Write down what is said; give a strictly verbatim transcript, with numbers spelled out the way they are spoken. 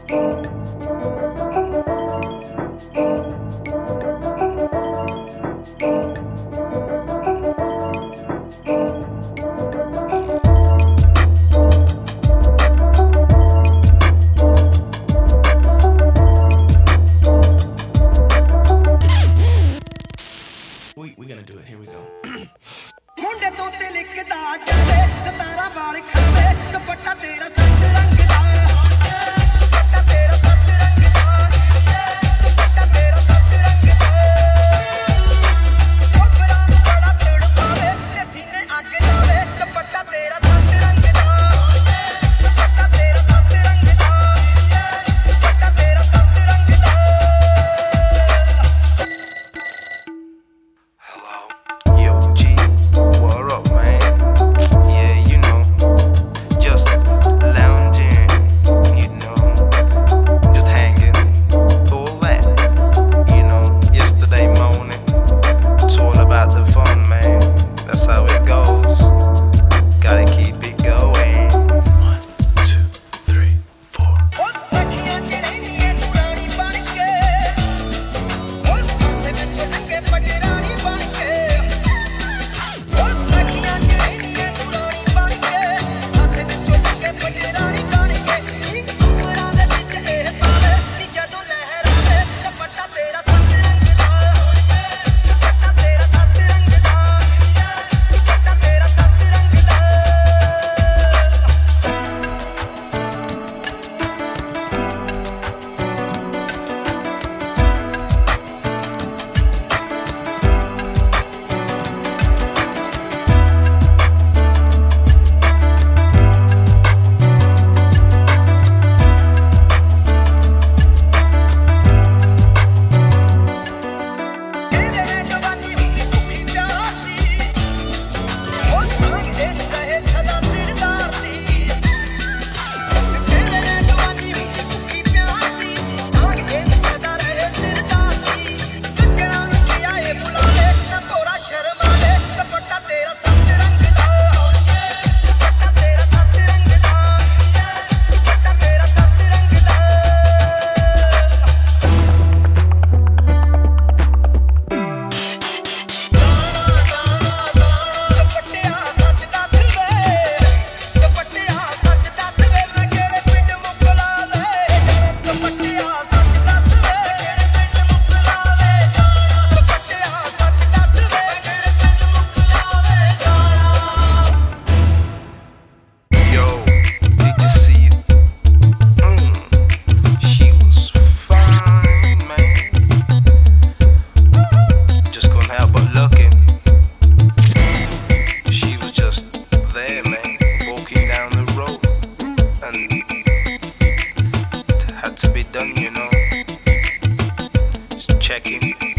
We, we're gonna do it. Here we go. ਮੁੰਡੇ ਤੋਂ ਤੇ ਲਿਖਦਾ ਜਾਵੇ ਸਤਾਰਾ ਵਾਲ ਖਾਵੇ ਦੁਪੱਟਾ ਤੇਰਾ ਸੱਤ ਰੰਗ ਦਾ ਦੁਪੱਟਾ ਤੇਰਾ ਸੱਤ ਰੰਗ ਦਾ ਦੁਪੱਟਾ ਤੇਰਾ ਸੱਤ ਰੰਗ ਦਾ ਕੋਬਰਾ ਨੂੰ ਬੜਾ ਤੇੜ ਪਾਵੇ ਤੇ ਸੀਨੇ ਅੱਗ ਲਾਵੇ ਦੁਪੱਟਾ ਤੇਰਾ ਸੱਤ ਰੰਗ ਦਾ ਦੁਪੱਟਾ ਤੇਰਾ ਸੱਤ ਰੰਗ ਦਾ ਦੁਪੱਟਾ ਤੇਰਾ ਸੱਤ ਰੰਗ ਦਾ Had to be done, you know. Just checking.